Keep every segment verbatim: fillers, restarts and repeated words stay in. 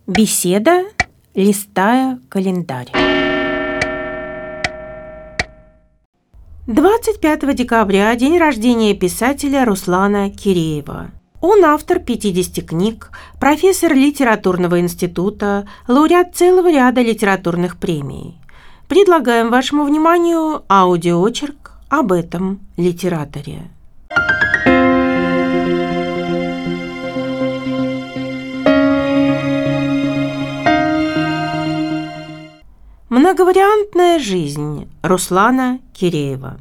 Беседа, листая календарь. двадцать пятого декабря – день рождения писателя Руслана Киреева. Он автор пятидесяти книг, профессор литературного института, лауреат целого ряда литературных премий. Предлагаем вашему вниманию аудиоочерк об этом литераторе. Многовариантная жизнь Руслана Киреева.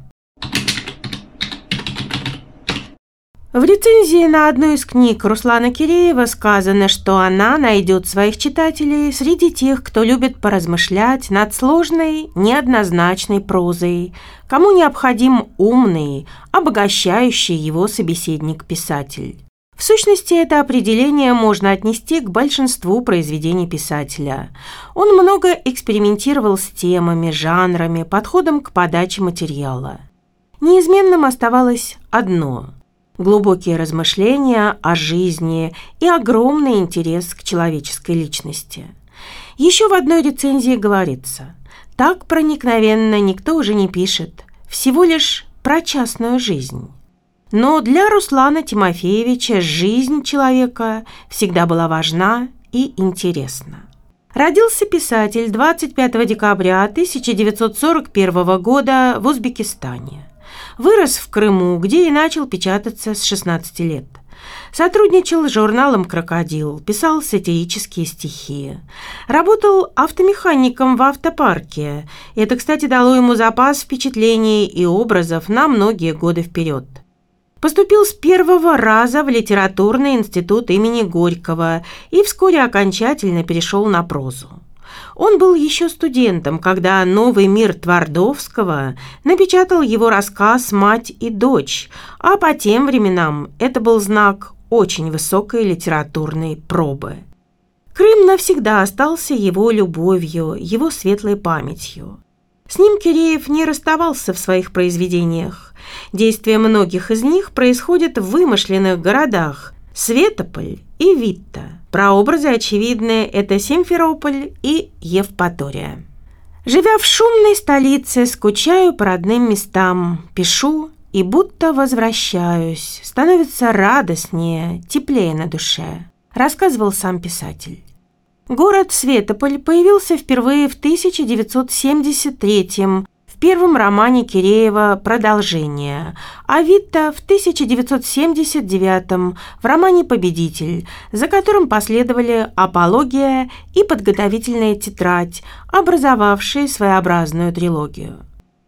В рецензии на одну из книг Руслана Киреева сказано, что она найдет своих читателей среди тех, кто любит поразмышлять над сложной, неоднозначной прозой, кому необходим умный, обогащающий его собеседник-писатель. В сущности, это определение можно отнести к большинству произведений писателя. Он много экспериментировал с темами, жанрами, подходом к подаче материала. Неизменным оставалось одно – глубокие размышления о жизни и огромный интерес к человеческой личности. Еще в одной рецензии говорится: «Так проникновенно никто уже не пишет, всего лишь про частную жизнь». Но для Руслана Тимофеевича жизнь человека всегда была важна и интересна. Родился писатель двадцать пятого декабря тысяча девятьсот сорок первого года в Узбекистане. Вырос в Крыму, где и начал печататься с шестнадцати лет. Сотрудничал с журналом «Крокодил», писал сатирические стихи. Работал автомехаником в автопарке. Это, кстати, дало ему запас впечатлений и образов на многие годы вперед. Поступил с первого раза в литературный институт имени Горького и вскоре окончательно перешел на прозу. Он был еще студентом, когда «Новый мир» Твардовского напечатал его рассказ «Мать и дочь», а по тем временам это был знак очень высокой литературной пробы. Крым навсегда остался его любовью, его светлой памятью. С ним Киреев не расставался в своих произведениях. Действие многих из них происходит в вымышленных городах Светополь и Витта. Прообразы очевидные – это Симферополь и Евпатория. Живя в шумной столице, скучаю по родным местам, пишу и будто возвращаюсь, становится радостнее, теплее на душе, рассказывал сам писатель. Город Светополь появился впервые в тысяча девятьсот семьдесят третьем в первом романе Киреева «Продолжение», а Витта в тысяча девятьсот семьдесят девятом в романе «Победитель», за которым последовали «Апология» и «Подготовительная тетрадь», образовавшие своеобразную трилогию.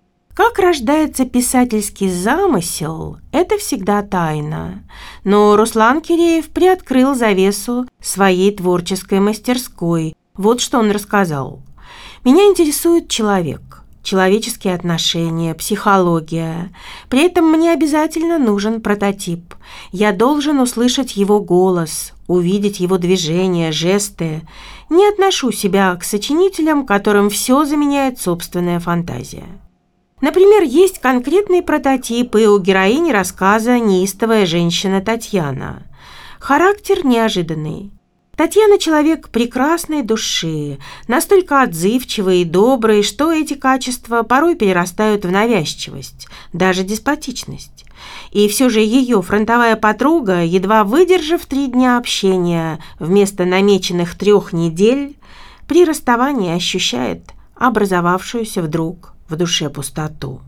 Как рождается писательский замысел – это всегда тайна. Но Руслан Киреев приоткрыл завесу своей творческой мастерской. Вот что он рассказал. «Меня интересует человек, человеческие отношения, психология. При этом мне обязательно нужен прототип. Я должен услышать его голос, увидеть его движения, жесты. Не отношу себя к сочинителям, которым все заменяет собственная фантазия». Например, есть конкретные прототипы у героини рассказа «Неистовая женщина Татьяна». Характер неожиданный. Татьяна – человек прекрасной души, настолько отзывчивый и добрый, что эти качества порой перерастают в навязчивость, даже деспотичность. И все же ее фронтовая подруга, едва выдержав три дня общения вместо намеченных трех недель, при расставании ощущает образовавшуюся вдруг в душе пустоту.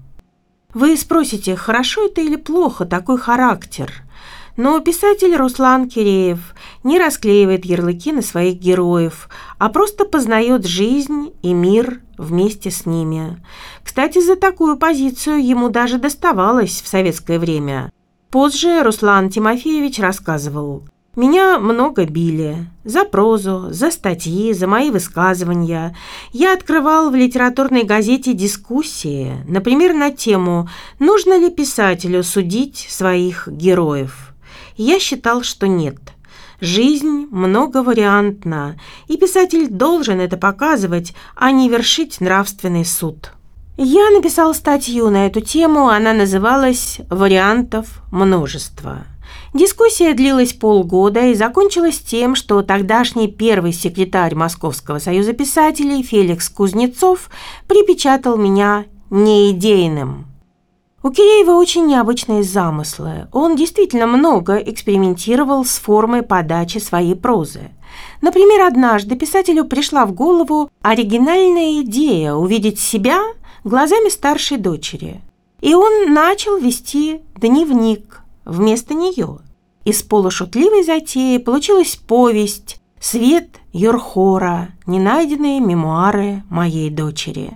Вы спросите, хорошо это или плохо такой характер? Но писатель Руслан Киреев не расклеивает ярлыки на своих героев, а просто познает жизнь и мир вместе с ними. Кстати, за такую позицию ему даже доставалось в советское время. Позже Руслан Тимофеевич рассказывал: «Меня много били. За прозу, за статьи, за мои высказывания. Я открывал в литературной газете дискуссии, например, на тему «Нужно ли писателю судить своих героев?». Я считал, что нет. Жизнь многовариантна, и писатель должен это показывать, а не вершить нравственный суд». Я написал статью на эту тему, она называлась «Вариантов множество». Дискуссия длилась полгода и закончилась тем, что тогдашний первый секретарь Московского союза писателей Феликс Кузнецов припечатал меня неидейным. У Киреева очень необычные замыслы. Он действительно много экспериментировал с формой подачи своей прозы. Например, однажды писателю пришла в голову оригинальная идея увидеть себя глазами старшей дочери. И он начал вести дневник вместо нее. Из полушутливой затеи получилась повесть «Свет Юрхора. Ненайденные мемуары моей дочери».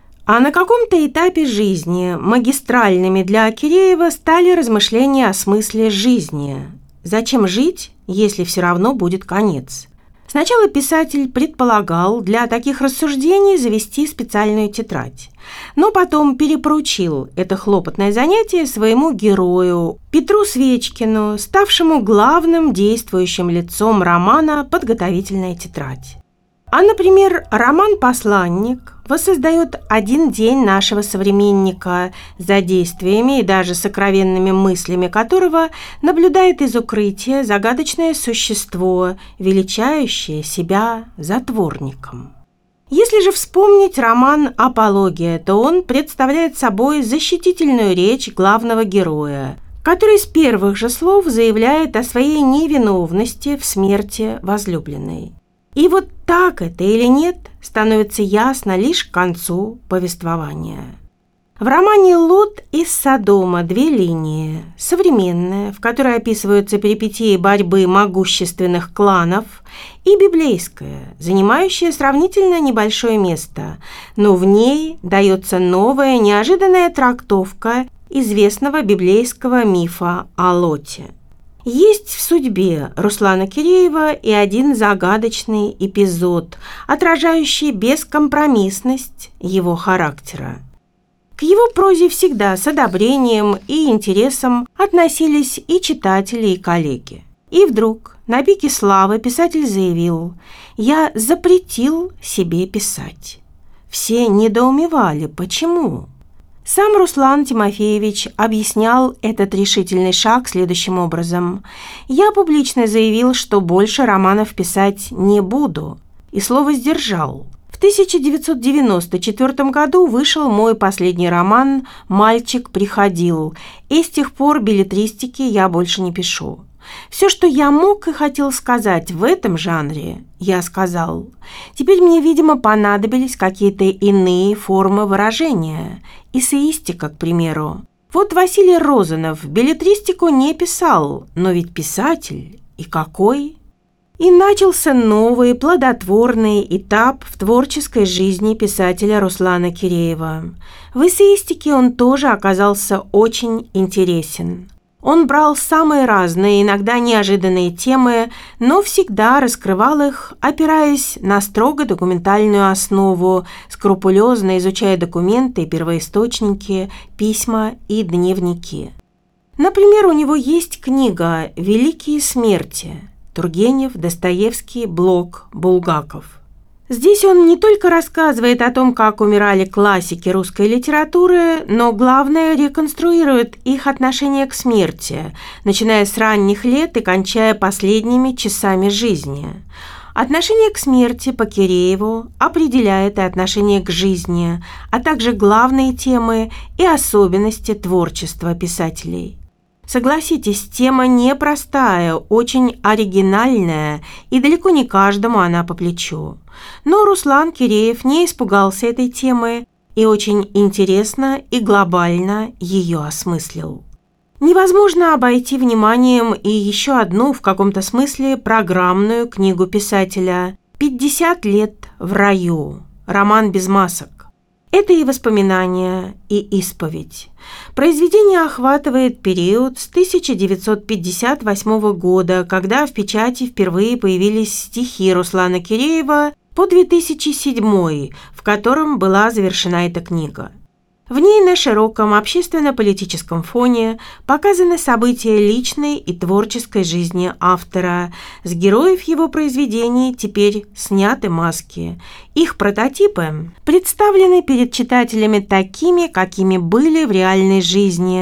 А на каком-то этапе жизни магистральными для Киреева стали размышления о смысле жизни. Зачем жить, если все равно будет конец? Сначала писатель предполагал для таких рассуждений завести специальную тетрадь, но потом перепоручил это хлопотное занятие своему герою Петру Свечкину, ставшему главным действующим лицом романа «Подготовительная тетрадь». А, например, роман «Посланник» воссоздает один день нашего современника, за действиями и даже сокровенными мыслями которого наблюдает из укрытия загадочное существо, величающее себя затворником. Если же вспомнить роман «Апология», то он представляет собой защитительную речь главного героя, который с первых же слов заявляет о своей невиновности в смерти возлюбленной. И вот так это или нет, становится ясно лишь к концу повествования. В романе «Лот из Содома» две линии. Современная, в которой описываются перипетии борьбы могущественных кланов, и библейская, занимающая сравнительно небольшое место, но в ней дается новая, неожиданная трактовка известного библейского мифа о Лоте. Есть в судьбе Руслана Киреева и один загадочный эпизод, отражающий бескомпромиссность его характера. К его прозе всегда с одобрением и интересом относились и читатели, и коллеги. И вдруг, на пике славы, писатель заявил: «Я запретил себе писать». Все недоумевали, почему. Сам Руслан Тимофеевич объяснял этот решительный шаг следующим образом: «Я публично заявил, что больше романов писать не буду, и слово сдержал. В тысяча девятьсот девяносто четвёртом году вышел мой последний роман «Мальчик приходил», и с тех пор беллетристики я больше не пишу. Все, что я мог и хотел сказать в этом жанре, я сказал. Теперь мне, видимо, понадобились какие-то иные формы выражения. Эссеистика, к примеру. Вот Василий Розанов беллетристику не писал, но ведь писатель. И какой!» И начался новый плодотворный этап в творческой жизни писателя Руслана Киреева. В эссеистике он тоже оказался очень интересен. Он брал самые разные, иногда неожиданные темы, но всегда раскрывал их, опираясь на строго документальную основу, скрупулезно изучая документы, первоисточники, письма и дневники. Например, у него есть книга «Великие смерти» Тургенев, Достоевский, Блок, Булгаков. Здесь он не только рассказывает о том, как умирали классики русской литературы, но, главное, реконструирует их отношение к смерти, начиная с ранних лет и кончая последними часами жизни. Отношение к смерти по Кирееву определяет и отношение к жизни, а также главные темы и особенности творчества писателей. Согласитесь, тема непростая, очень оригинальная, и далеко не каждому она по плечу. Но Руслан Киреев не испугался этой темы и очень интересно и глобально ее осмыслил. Невозможно обойти вниманием и еще одну, в каком-то смысле, программную книгу писателя «пятьдесят лет в раю», роман без масок. Это и воспоминания, и исповедь. Произведение охватывает период с тысяча девятьсот пятьдесят восьмого года, когда в печати впервые появились стихи Руслана Киреева, по две тысячи седьмой, в котором была завершена эта книга. В ней на широком общественно-политическом фоне показаны события личной и творческой жизни автора. С героев его произведений теперь сняты маски. Их прототипы представлены перед читателями такими, какими были в реальной жизни,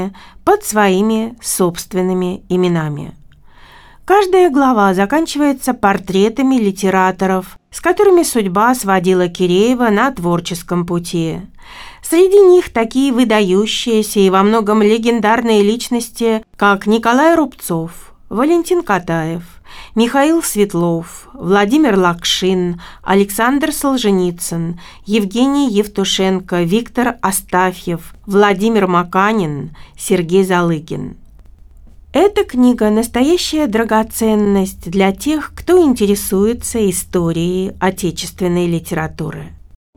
под своими собственными именами. Каждая глава заканчивается портретами литераторов, с которыми судьба сводила Киреева на творческом пути. Среди них такие выдающиеся и во многом легендарные личности, как Николай Рубцов, Валентин Катаев, Михаил Светлов, Владимир Лакшин, Александр Солженицын, Евгений Евтушенко, Виктор Астафьев, Владимир Маканин, Сергей Залыгин. Эта книга – настоящая драгоценность для тех, кто интересуется историей отечественной литературы.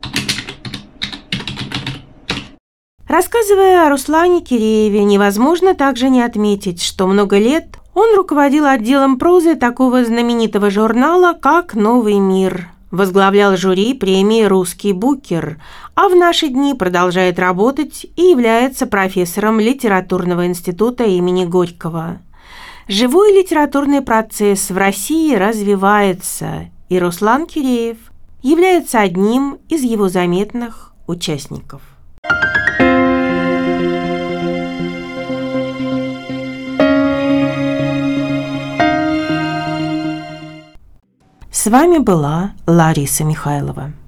Рассказывая о Руслане Кирееве, невозможно также не отметить, что много лет он руководил отделом прозы такого знаменитого журнала, как «Новый мир», возглавлял жюри премии «Русский букер», а в наши дни продолжает работать и является профессором литературного института имени Горького. Живой литературный процесс в России развивается, и Руслан Киреев является одним из его заметных участников. С вами была Лариса Михайлова.